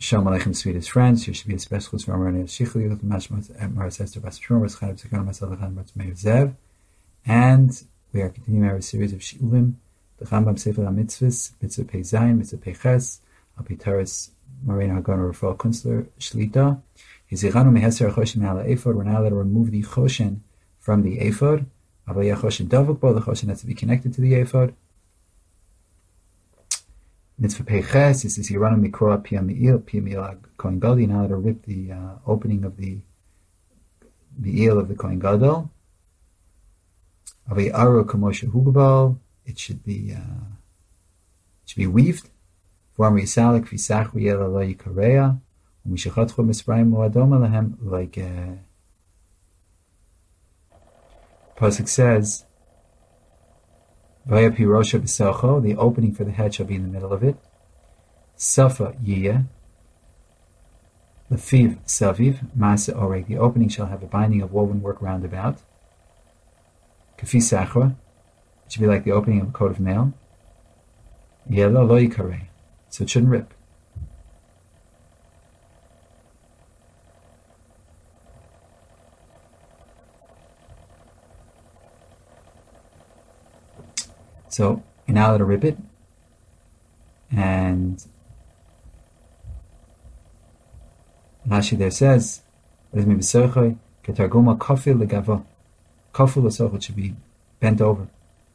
Shalom Aleichem, sweetest friends. Here should be a special for Amarani Shichli with Mashmat at Maras Esther Basashur, was Chayv Sekhan Masal Khan Bat Meir Zev, and we are continuing our series of Shiurim, the Chambam Sefer HaMitzvahs, Mitzvah Pei Zayin, Mitzvah Pei Ches, Al Pitaris Marina Hagoner Rafal Kunstler Shlita. Hiziranu Meheser Choshen Me'ala Ephod. We're now allowed to remove the Choshen from the Ephod. Avaya Choshen Davuk Bo, the Choshen has to be connected to the Ephod. Mitzvah Pei Ches is Yiranu Mikroa Pia Me'il Kohen Gadol. Now to rip the opening of the eel of the Kohen Gadol. Avei Aru Kamosha Hugabal. It should be weaved. Form Yisalik Fisach Riela Lo Yikareya. Umishachatchu Misraim Moadom Alehem. Like Pasuk says, Vaya Pirosha B'Socho, the opening for the head shall be in the middle of it. Safa Yiyah, Lefiv Saviv, Masa Oreg, the opening shall have a binding of woven work round about. Kafi Sachra, it should be like the opening of a coat of mail. Yela Lo Yikare, so it shouldn't rip. So you're now allowed to rip it, and Rashi there says, "Ketarguma kafil legavo, kafil l'soch should be bent over."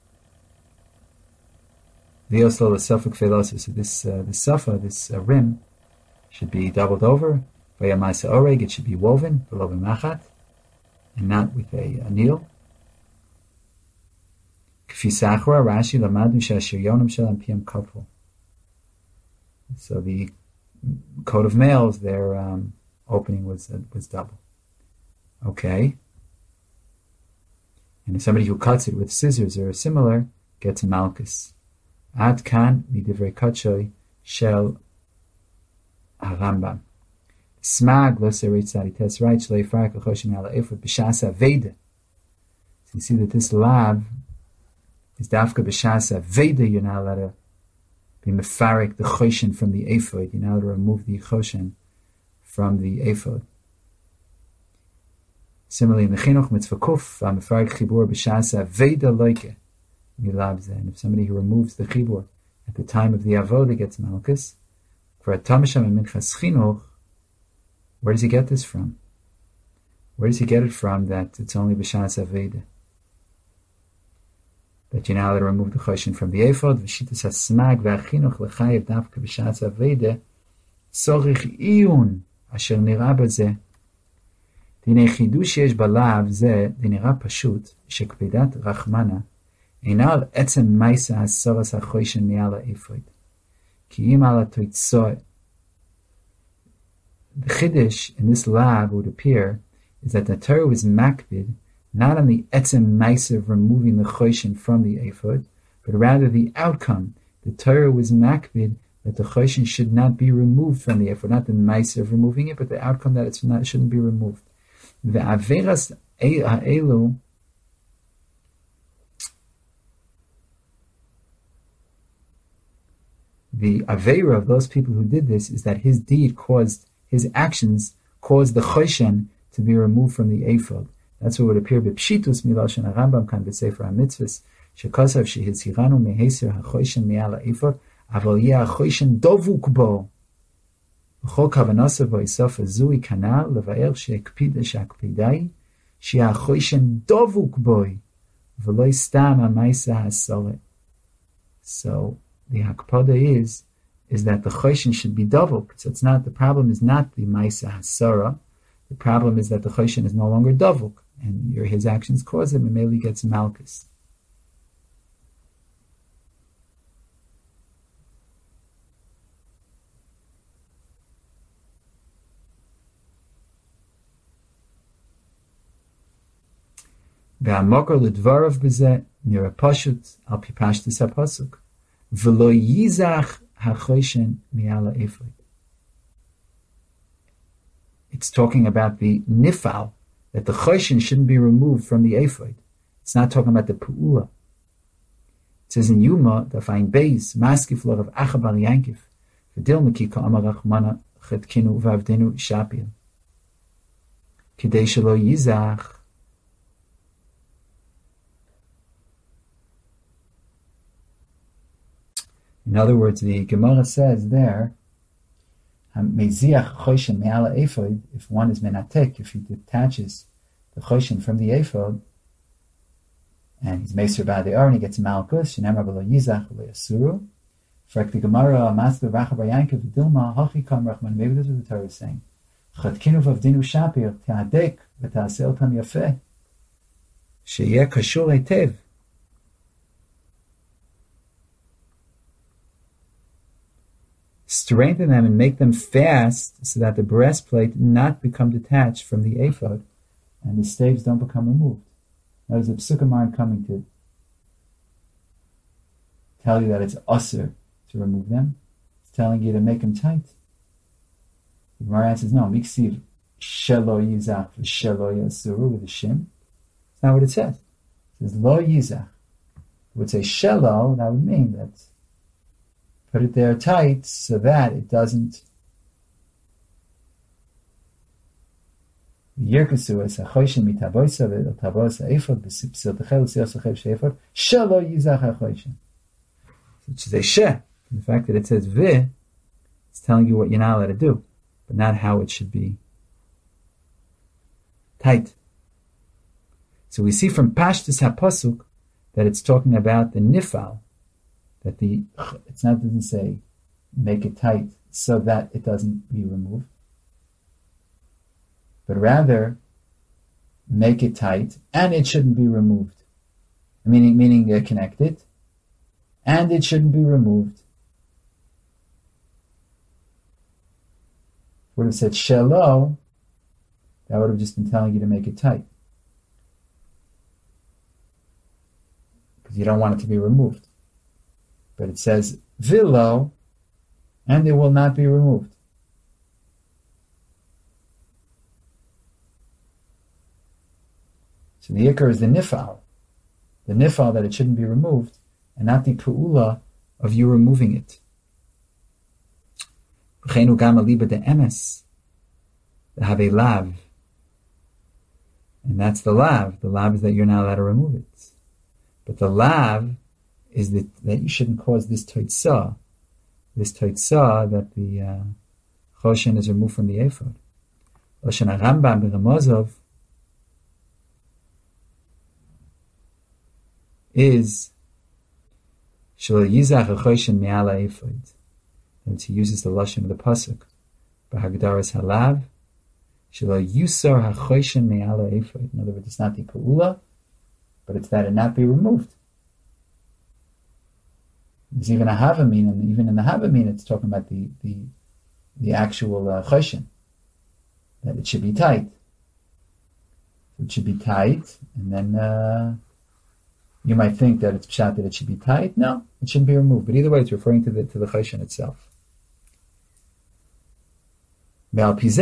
V'yoslo l'safuk felosus. So this safa, this rim, should be doubled over. V'yamasa oreg, it should be woven below the machat, and not with a needle. Rashi lamadu shashiryonim shalam pm kaful. So the coat of males, their opening was double. Okay. And if somebody who cuts it with scissors or similar gets malchus. Ad kan midivrei katshoy shel harambam. Smag lo serit sarites right shlei farak achoshim ala efod b'shasa veda. So you see that this lab is dafka b'shasa veda. You're not allowed to be mefarik the choshen from the ephod. You're not allowed to remove the choshen from the ephod. Similarly, in the chinuch mitzvah kuf, mefarik chibur b'shasa veda loike milabze. And if somebody who removes the chibur at the time of the avodah gets malchus, for a tamasham and minchas chinuch, where does he get this from? Where does he get it from that it's only b'shasa veda? That you're now allowed to remove the choshen from the ephod. V'shitas hasmag v'achinuch l'chayev dafka b'shas aveda tzorich iyun asher nira b'zeh. Dinei chidush yesh balav zeh dinira pashut shekpedat rachmana eina al etzem maisa hasoras hachoshen mi'ala ephod ki im ala toitzoy. The chiddush in this lab would appear is that the Torah was makbid not on the etzem maisa of removing the choshen from the ephod, but rather the outcome. The Torah was makbid that the choshen should not be removed from the ephod, not the maisa of removing it, but the outcome that it shouldn't be removed. The averas ha'elu, the avera of those people who did this is that his actions caused the choshen to be removed from the ephod. That's what would appear b'pshitus miloshen Rambam kan b'sefer HaMitzvahs shekasav shehiziranu meheser hachoshen mi'ala ephod aval yeh hachoshen dovuk bo v'chol kavanasav v'isaf azui kanal levaer she'ekpida she'akpidai sheh hachoshen dovuk boi v'lo stam ha'maisa ha'soret. So the hakpada is that the choshen should be dovuk. So it's not, the problem is not the maisa ha'sara. The problem is that the choshen is no longer dovuk, and his actions cause him, and maybe he gets malchus. Ve'amokar l'dvarav b'zeh nira pashut al pi pashtus ha'pasuk v'lo yizach ha'choshen mi'ala ephod. It's talking about the nifal, that the choshen shouldn't be removed from the ephod. It's not talking about the pu'ula. It says in Yuma, the fine beis, maskif lor of Achabar Yankif, v'dil mekika amar Rachmana Chetkinu v'avdenu shapir. Kidei shelo yizach. In other words, the Gemara says there, if one is menatek, if he detaches the choshen from the ephod, and he's meser ba'adei or, and he gets malchus, shenemar b'lo yizach b'lo yasuru. For the Gemara, Master Racha Bar Yankov Dilma Hachi Kam Rachman. Maybe this is what the Torah is saying. Chatkinu v'avdinu shapir te'adek v'ta'aseh otam yafeh sheyeh kashur heitev. Strengthen them and make them fast so that the breastplate not become detached from the ephod and the staves don't become removed. Now there's a psukim aren't coming to tell you that it's usher to remove them. It's telling you to make them tight. The Gemara says, no, miksiv shelo yizach v'shelo yasuru with a shim. That's not what it says. It says lo yizach. It would say shelo, that would mean that put it there tight so that it doesn't. Yirkasu es hachoyshin mitaboisa v'taboisa ephod b'sipsil techel u'siyos she'ephod shelo yizach hachoyshin. Which is a she. The fact that it says vi, it's telling you what you're not allowed to do, but not how it should be tight. So we see from Pashtus HaPasuk that it's talking about the nifal, that doesn't say make it tight so that it doesn't be removed, but rather make it tight and it shouldn't be removed. Meaning connected, and it shouldn't be removed. Would have said shelo, that would have just been telling you to make it tight, because you don't want it to be removed. But it says vilo, and it will not be removed. So the ikar is the nifal that it shouldn't be removed, and not the pu'ula of you removing it. V'cheinu gam aliba de emes, they have a lav, and that's the lav. The lav is that you're not allowed to remove it, but the lav is that you shouldn't cause this toitzah that the choshen is removed from the ephod. Lashon Rambam b'Ramazov is shelo yizach hachoshen me'al ha'ephod. And he uses the lashon of the pasuk b'hagdaras halav shelo yusar hachoshen me'al ha'ephod. In other words, it's not the pu'ula, but it's that it not be removed. There's even a havamin, and even in the havamin, it's talking about the actual choshen, that it should be tight. So it should be tight, and then you might think that it's pshat that it should be tight. No, it shouldn't be removed. But either way, it's referring to the choshen itself. What is the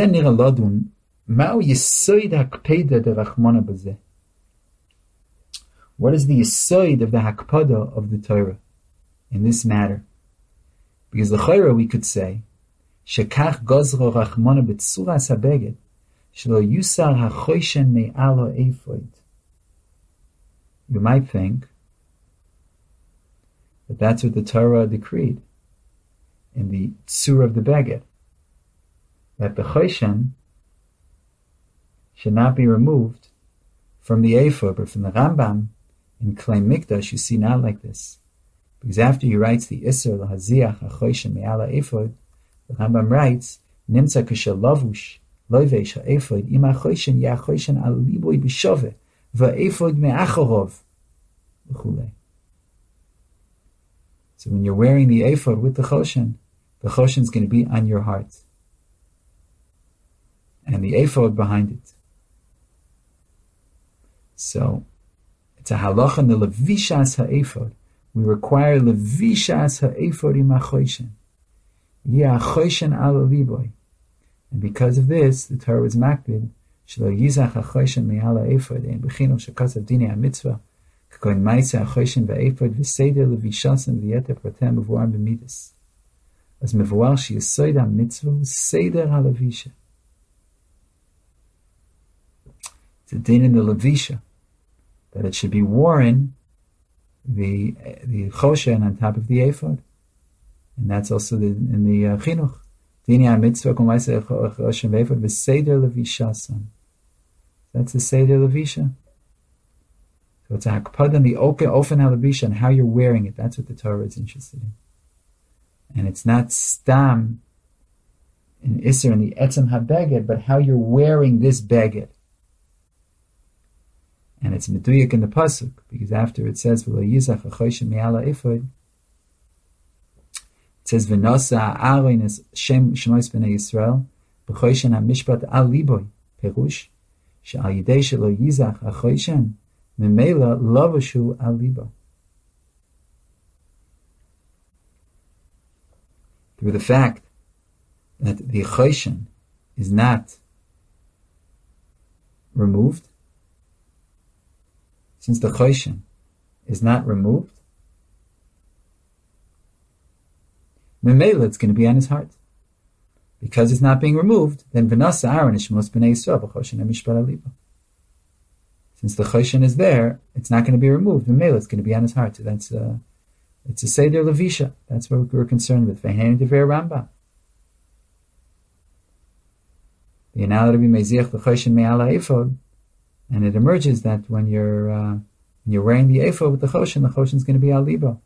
yisoid of the hakpada of the Torah in this matter? Because the chayra we could say, shekach gozro rachmana b'tzuras habeged, shelo yusar hachoshen me'al ha'ephod. You might think that that's what the Torah decreed in the tzur of the beged, that the choshen should not be removed from the ephod. But from the Rambam in Klei Mikdash, you see not like this. Because after he writes the Isser lahaziach hachoshen me'al ha'ephod, the Rambam writes, Nimtza kasher lavush loivesh ha'ephod im hachoshen ya'achoshen al liboy b'shoveh va'ephod me'achorov v'chulei. So when you're wearing the ephod with the choshen is going to be on your heart, and the ephod behind it. So it's a halacha in the levishas ha'ephod. We require levishas ha'ephod im hachoshen. Yeh hachoshen al liboy. And because of this, the Torah was makbid, shelo yizach hachoshen me'al ha'ephod, ein b'chino shekasav dinei ha'mitzvah, k'koin ma'aseh hachoshen v'ephod v'seder levishas v'yeter pratem uvuam b'midas. as mevual she is soida mitzvah seder halavisha. It's a din in the levisha that it should be worn the choshen on top of the ephod, and that's also in the chinuch. Dini mitzvah kumaisa choshen ephod v'seder levishasan. That's the seder levisha. So it's a hakpad on the ofen halavisha and how you're wearing it. That's what the Torah is interested in. And it's not stam in Isser in the etzem habeged, but how you're wearing this beged. And it's meduyak in the pasuk, because after it says v'lo yizach ha'choshen me'ala ephod, it says v'nosa ha'aron es shem shmois b'nei Yisrael b'choshen ha'mishpat al liboy perush she'al yidei shelo yizach ha'choshen memela lavashu al libo. Through the fact that the choshen is not removed, since the choshen is not removed, memela it's going to be on his heart. Because it's not being removed, then v'nasa Aaron ishmos b'nei Yisrael b'choshen ha'mishpat al libo. Since the choshen is there, it's not going to be removed. Memela it's going to be on his heart. So that's it's a seder levisha. That's what we're concerned with. V'hein devei Rambam. The analogy be meziach the choshen me'al ha'ephod, and it emerges that when you're wearing the ephod with the choshen is going to be al libo.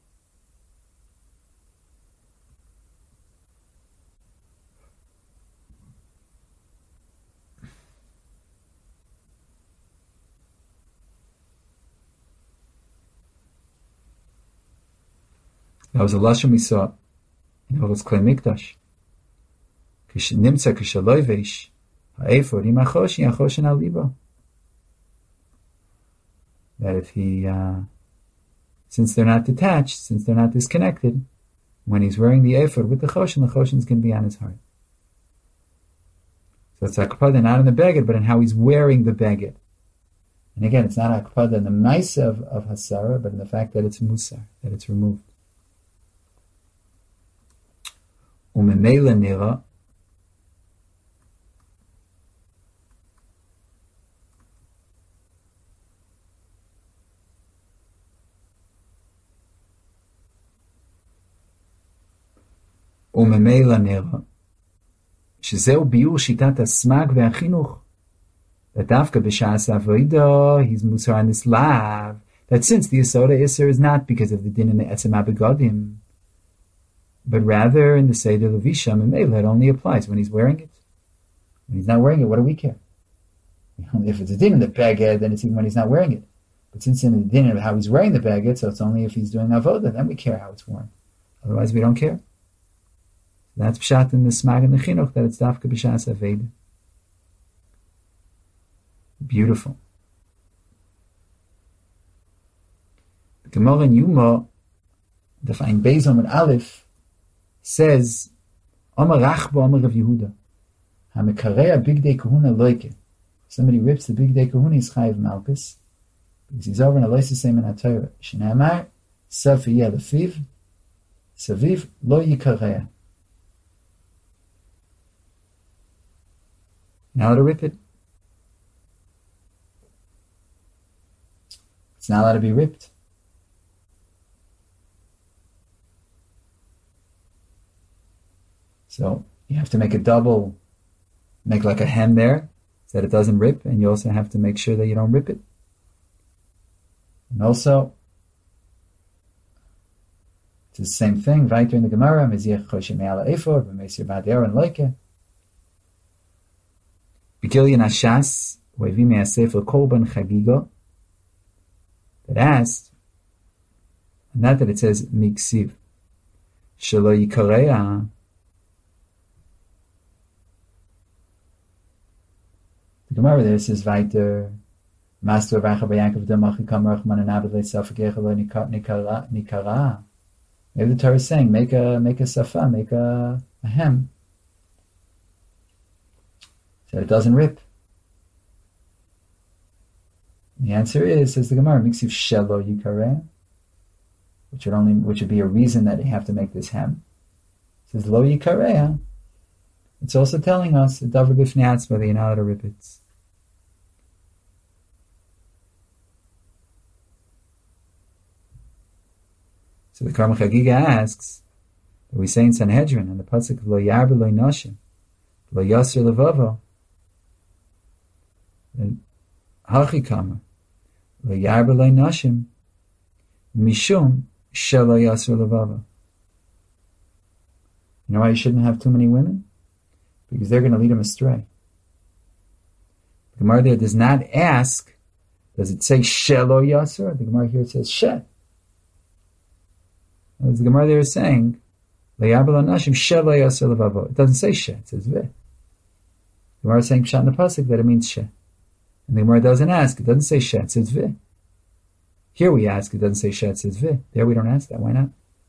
That was a lashon we saw in Hilchos Klei Mikdash. Nimtza k'shaloi veish ha'ephod im ha'choshen al libo. That if he, since they're not detached, since they're not disconnected, when he's wearing the ephod with the choshen is going to be on his heart. So it's akpada not in the beged, but in how he's wearing the beged. And again, it's not akpada in the ma'aseh of hasara, but in the fact that it's musar, that it's removed. Umemela nira וממילא נראה שזהו ביור שיטת הסמ"ג והחינוך, ודווקא בשעס העבודה he's musar on this lav, that since the Yesod Isser is not because of the din in the etzem abegodim, but rather in the Seder Levisha, memela it only applies when he's wearing it. When he's not wearing it, what do we care? If it's a din in the beged, then it's even when he's not wearing it. But since in the din of how he's wearing the beged, so it's only if he's doing avodah, then we care how it's worn. Otherwise, we don't care. That's pshat in the smag and the chinuch, that it's dafka b'shas aveda. Beautiful. The Gemara in Yuma, the fine Beis and Aleph, says, Amar Rachba Amar Rav Yehuda, HaMekareya Bigdei Kahuna Loike. Somebody rips the Bigdei Kahuna, he's chayiv malchus, because he's over in a loisa semen HaTorah. Shneamar, Safi Yelefiv, Saviv Lo Yikareya. Now to rip it. It's not allowed to be ripped. So you have to make a double, make like a hem there, so that it doesn't rip, and you also have to make sure that you don't rip it. And also, it's the same thing, right in the Gemara, Meziach Choshen Me'ala Ephod, V'Meisir Ba'ad Aaron Loike. Begilyan Ashas, U'evi Me'asef L'Korban Chagiga, that asked, not that it says Miksiv, Shelo Yikareya. The Gemara there says weiter, Master of Acha B'Yankov Damachi Kam Rachman and Abed Le'Safek Echelo Nikara. Maybe the Torah is saying, make a safa, make a hem, so it doesn't rip. The answer is, says the Gemara, Miksiv Shelo Yikareya, which would be a reason that you have to make this hem. says lo yikareya, it's also telling us that davar b'fnei atzma that you're not allowed to rip it. So the Karma Chagiga asks, are we saying Sanhedrin and the pasuk of lo yarba lo nashim, lo yasser levavo, and hachi kama, lo yarba lo nashim, mishum shelo yasser levavo. You know why you shouldn't have too many women? Because they're going to lead them astray. The Gemara there does not ask, does it say shelo yasser? The Gemara here says she. As the Gemara there is saying, it doesn't say she, it says ve. The Gemara is saying pshat in the pasuk that it means she. And the Gemara doesn't ask, it doesn't say she, it says ve. Here we ask, it doesn't say she, it says ve. There we don't ask that, why not?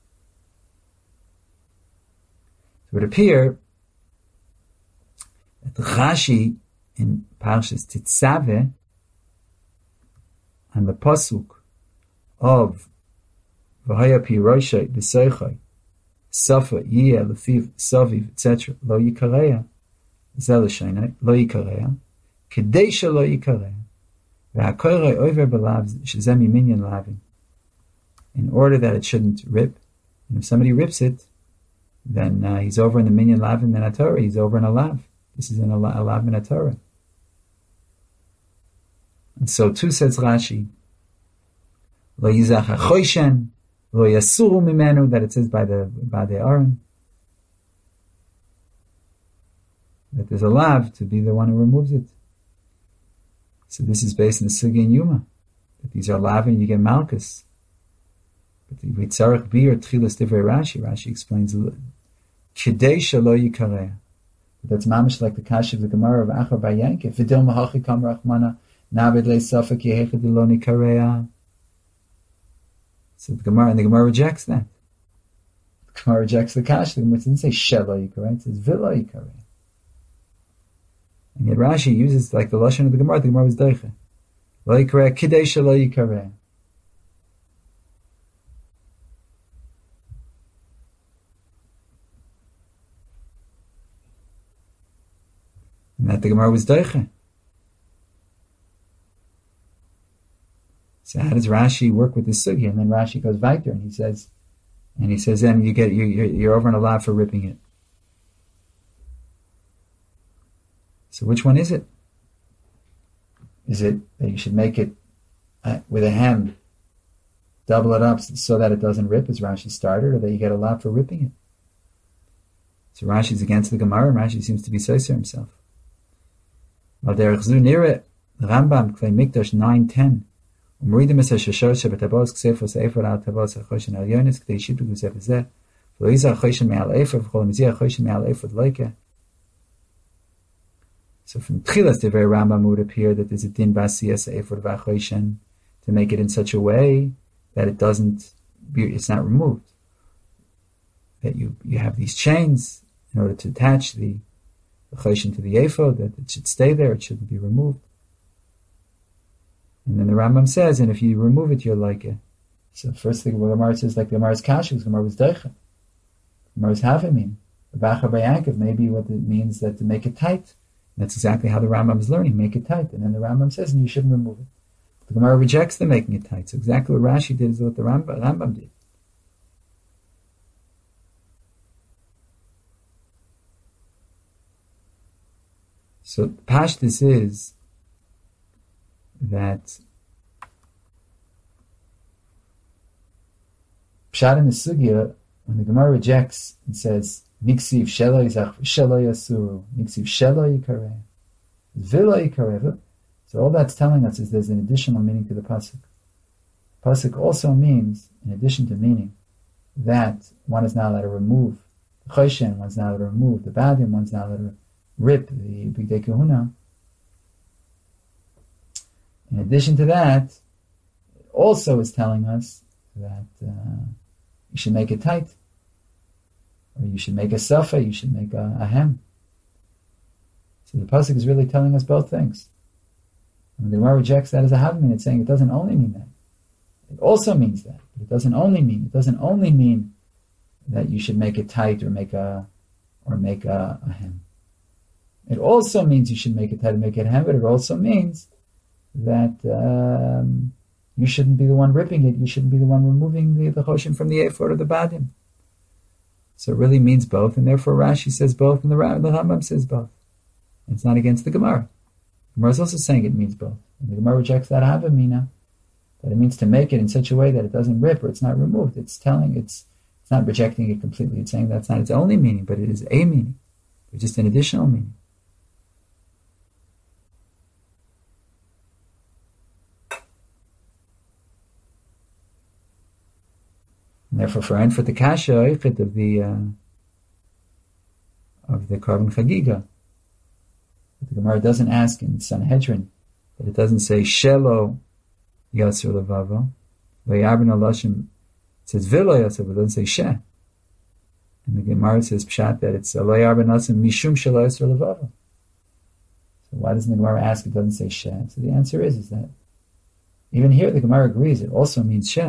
So it would appear that Rashi in Parshas Tetzaveh, on the pasuk of V'haya pi roshei b'seichai safa yiyeh lefiv saviv etc. lo yikareya zel l'shaynai lo yikareya kedei shelo yikareya v'hakoyrei over b'lav shezeh miminyan lavin, in order that it shouldn't rip, and if somebody rips it, then he's over in the minyan lavin min haTorah, he's over in a lav. This is in a lav min haTorah. And so too says Rashi, lo yizach hachoyshen lo yasuru mimenu, that it says by the Aaron, that there's a lav to be the one who removes it. So this is based on the Sugi and Yuma, that these are lav and you get malchus. But the Vitzarech Bir Tchilas Divrei Rashi explains Kidei Shelo Yikareya. That's mamish like the kash of the Gemara of Achar Bar Yankov. V'dil mahachi kam rachmana nabed le safek yehechad lo nikareya. So the Gemara rejects that. The Gemara rejects the kash. The Gemara doesn't say shelo yikareya, it says v'lo yikareya. And yet Rashi uses like the lashon of the Gemara. The Gemara was deiche lo yikareya kidei shelo yikareya. And that the Gemara was deiche. So how does Rashi work with the sugya? And then Rashi goes weiter and he says, then you're over in a lav for ripping it. So which one is it? Is it that you should make it with a hand, double it up so that it doesn't rip, as Rashi started, or that you get a lav for ripping it? So Rashi's against the Gemara, and Rashi seems to be Soser himself. Well, derech zu nire Rambam Klei Mikdash 9:10. ומורידים את הששור שבטבעות כסף עושה איפה על טבעות החושן על יונס כדי שיפלו כסף הזה ולא יזה החושן מעל איפה וכל המזיע החושן מעל איפה דליקה. So from Tchilas the very Rambam would appear that there's a din basiyas ephod v'achoshen to make it in such a way that it's not removed. That you have these chains in order to attach the choshen to the ephod, that it should stay there, it shouldn't be removed. And then the Rambam says, and if you remove it, you're like it. So first thing, what Gemara says, like the Gemara's kashrus, Gemara was deicha. Gemara's havimim. The Bachar Bar Yankov, maybe what it means that to make it tight. And that's exactly how the Rambam is learning, make it tight. And then the Rambam says, and you shouldn't remove it. The Gemara rejects the making it tight. So exactly what Rashi did is what the Rambam did. So Pashtus is that Pshat in the Sugya, when the Gemara rejects and says Miksiv Shelo Yasuru, Miksiv Shelo Yikareh, Vilo Yikareh, so all that's telling us is there's an additional meaning to the pasuk. Pasuk also means, in addition to meaning, that one is not allowed to remove the Choshen, one's not allowed to remove the Badim, one's not allowed to rip the Bigdei Kahuna. In addition to that, it also is telling us that you should make it tight, or you should make a safa, you should make a hem. So the pasuk is really telling us both things. And the Gemara rejects that as a havmin. It's saying it doesn't only mean that. It also means that, but it doesn't only mean that you should make it tight or make a hem. It also means you should make it tight or make it hem, but it also means that you shouldn't be the one ripping it. You shouldn't be the one removing the choshen from the ephod or the badim. So it really means both, and therefore Rashi says both, and the Rambam says both. And it's not against the Gemara. The Gemara is also saying it means both. And the Gemara rejects that havamina, that it means to make it in such a way that it doesn't rip or it's not removed. It's not rejecting it completely. It's saying that's not its only meaning, but it is a meaning. It's just an additional meaning. And therefore, for the kasha of the carbon chagiga, the Gemara doesn't ask in Sanhedrin that it doesn't say shelo yasur levavo, vayabin alashim. It says vilo yasur, but it doesn't say she. And the Gemara says pshat that it's lo yabin asim mishum shelo yasur levavo. So why doesn't the Gemara ask? It doesn't say she. So the answer is that even here the Gemara agrees it also means she.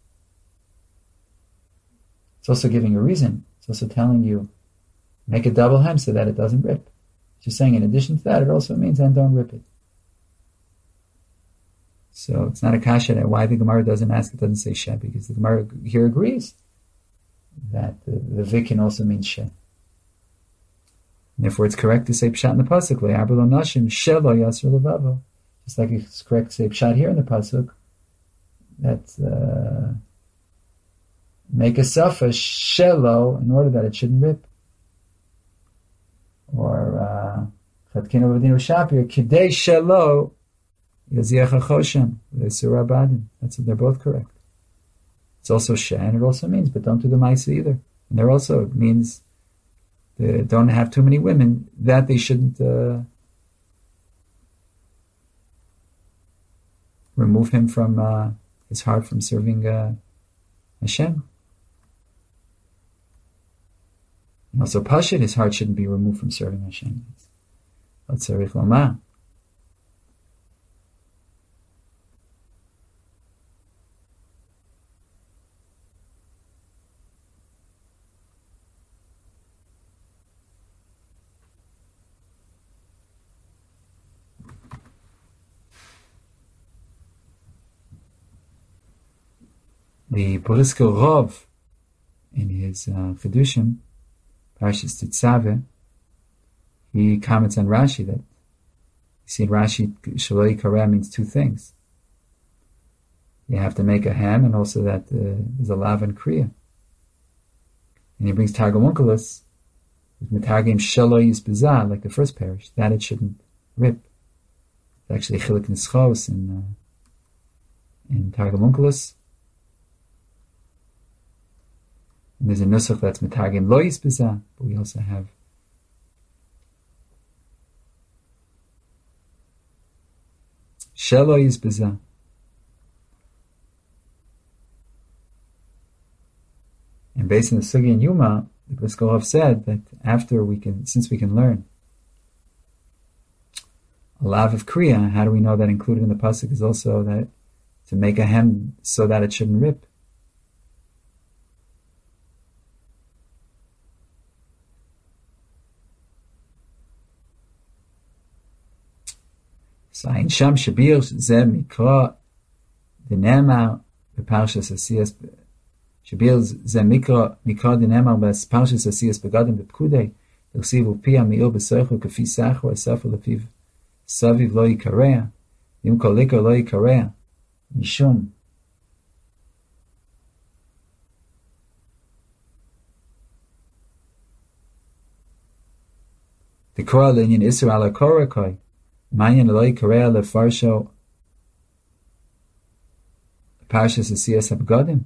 It's also giving a reason. It's also telling you, make a double hem so that it doesn't rip. It's just saying in addition to that, it also means, and don't rip it. So it's not a kasha that why the Gemara doesn't ask, it doesn't say she, because the Gemara here agrees that the vik can also mean she. And therefore it's correct to say pshat in the pasuk, le'abelo nashim shelo yasur levavo. Just like it's correct to say pshat here in the pasuk, that make a safa shelo in order that it shouldn't rip. Or chatkinu v'dinu shapir kidei shelo yaziach hachoshen v'esur badim. That's they're both correct. It's also she, and it also means, but don't do the ma'isa either. And there also it means don't have too many women, that they shouldn't remove him from his heart from serving Hashem. And also Pashit, his heart shouldn't be removed from serving Hashem. That's Tzarich Lomar. The Brisker Rov, in his Chedushim, Parshas Tetzaveh, he comments on Rashi that, you see in Rashi, Shaloi Kareh means two things. You have to make a ham, and also that there's a lav and kriya. And he brings Targum Onkelos, with Metargim Shaloi Yisbezah, like the first parish, that it shouldn't rip. It's actually Chilik Nischos in Targum Onkelos. And there's a nusach that's Metargim Lo Yisbezah, but we also have Shelo Yisbezah. And based on the Sugi and Yuma, the Brisker Rov said that since we can learn a lav of kriya, how do we know that included in the pasuk is also that to make a hem so that it shouldn't rip? So in Sham Shabir Zeh Mikra D'Nemar B'Parshas Asiyas Shabir Zeh Mikra D'Nemar B'Parshas Asiyas Begadim B'Pkudei L'Chsiv U'Piyah Me'il B'Soichu K'Fi Sachar Asafu L'Piv Saviv Lo Yikareya Yim Kol Likar Lo Yikareya Mishum T'Kora L'Inyan Isur Ala Korakoi Manyan Eloi Korea Lefarsho Parshas Asiyas HaBegadim.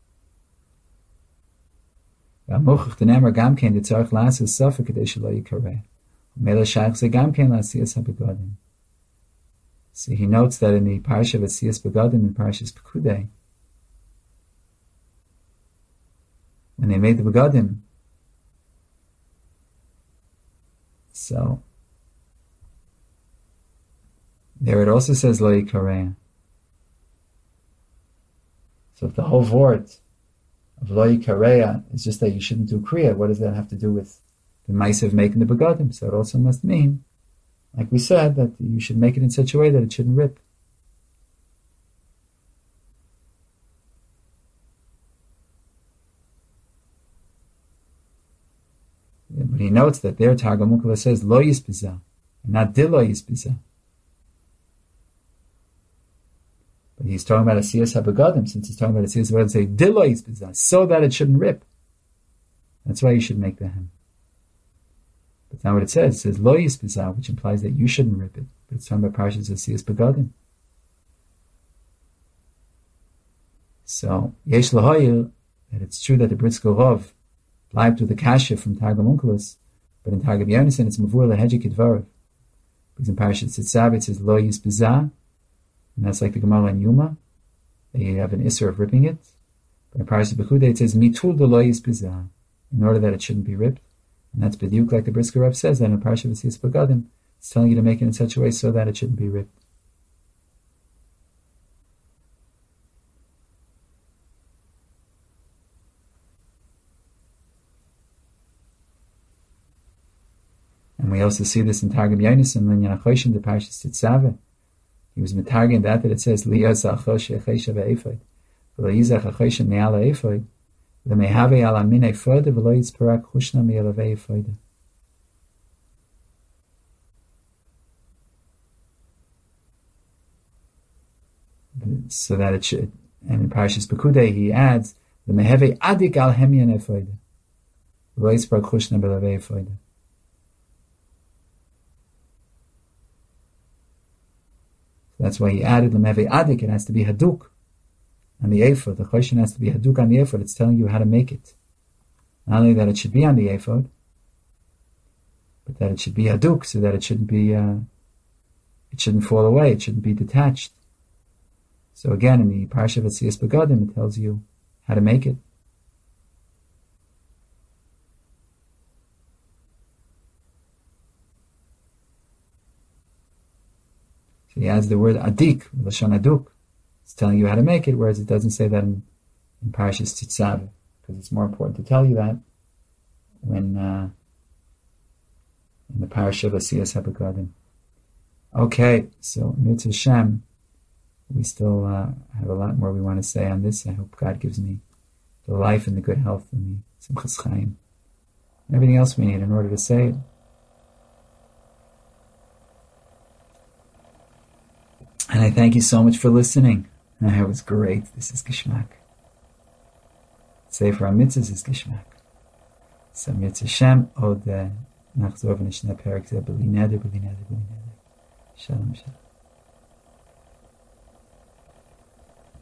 V'amochach D'Nemar Gam Ken D'Tzarech L'Aseh Sofer K'dei Shelo Yikareya. U'Mela Shaykh Ze Gam Ken L'Asiyas HaBegadim. So he notes that in the Parsha of Asiyas Begadim in Parshas Pekudei, when they made the Begadim, so there it also says Lo Yikareya. So if the whole vort Avloi kareya is just that you shouldn't do kriya. What does that have to do with the mice of making the begadim? So it also must mean, like we said, that you should make it in such a way that it shouldn't rip. Yeah, but he notes that there Targum Ukala says lo yisbiza, and not dilo yisbiza. But he's talking about a siyas habegadim. Since he's talking about a siyas habegadim, say dilo yisbiza, so that it shouldn't rip. That's why you should make the hem. But now what it says lo yisbiza, which implies that you shouldn't rip it. But it's talking about parshas of siyas begadim. So yesh lahoyil, that it's true that the Britzko Rov bleibt with the kasha from Targum Onkelos, but in Targum Yonason it's mavur lehedjik dvarav. Because in Parashat Tzitzav it says lo yisbiza, and that's like the Gemara in Yuma. They have an isser of ripping it. But in Parashat Bechudei it says mitul de lo yisbiza, in order that it shouldn't be ripped. And that's bediuk like the Brisker Reb says that in Parashat V'siyas Begadim, it's telling you to make it in such a way so that it shouldn't be ripped. And we also see this in Targum Yonason, Linyan Achoshim, the Parashat Tzitzav. He was metargin that it says liyas achosh echesha ve'ephod, v'lo yizach achoshim me'ala ephod, v'mehave ala min ephod, v'lo yitzparak chushna me'ala ve'ephod. So that it should. And in Parashas Pekudei he adds the mehave adik al hemyan ephod, v'lo yitzparak chushna me'ala ve'ephod. That's why he added lemeve adik. It has to be haduk on the ephod. The choshen has to be haduk on the ephod. It's telling you how to make it. Not only that it should be on the ephod, but that it should be haduk, so that it shouldn't be, it shouldn't fall away. It shouldn't be detached. So again, in the Parsha V'siyas Begadim, it tells you how to make it. He adds the word adik, lashon aduk. It's telling you how to make it, whereas it doesn't say that in Parashas Tzitzav, because it's more important to tell you that when in the Parasha of Asiyas HaBegadim. Okay, so Mitzvah Shem, we still have a lot more we want to say on this. I hope God gives me the life and the good health and the Simchas Chaim, and everything else we need in order to say it. And I thank you so much for listening. It was great. This is Gishmak. Sefer HaMitzvahs is Gishmak. So Mitzvah Shem, Od Nachzor V'Nishna Perak Zeh B'li Neder, B'li Neder, B'li Neder. Shalom, shalom.